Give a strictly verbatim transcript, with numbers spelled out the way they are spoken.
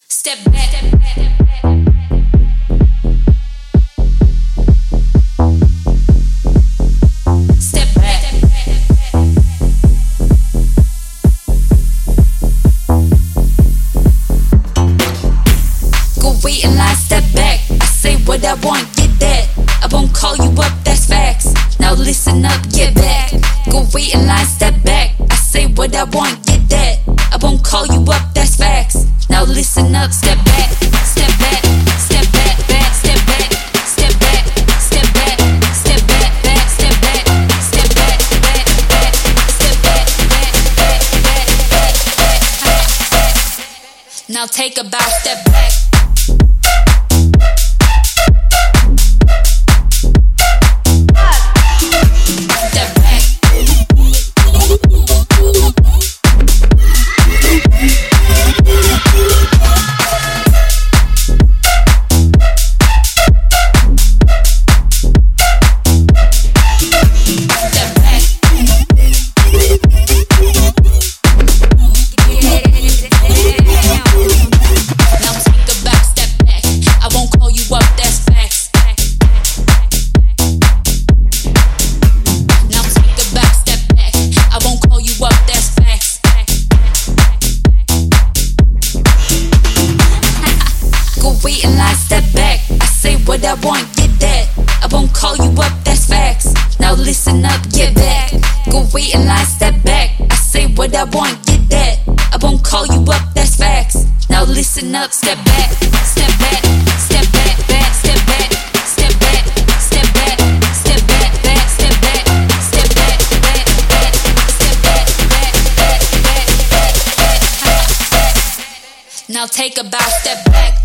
Step back. Step back. Go wait in line, step back. I say what I want, get that. I won't call you up, that's facts. Now listen up, get back. Go wait in line, step back. I say what I want, get that. I won't call you up, that's facts. Now listen up, step back, step back, step back, back, step back, step back, step back, step back, back, step back, step back, back, back, step back, back, back, back, back, back. Now take a bow, step back. What I want, get that. I won't call you up, that's facts. Now listen up, get back. Go wait in line, step back. I say what I want, get that. I won't call you up, that's facts. Now listen up, step back, step back, step back, back, step back, step back, step back, step back, back, step back, step back, back, back, step back, back, back, back, back, back. Now take a bow, step back.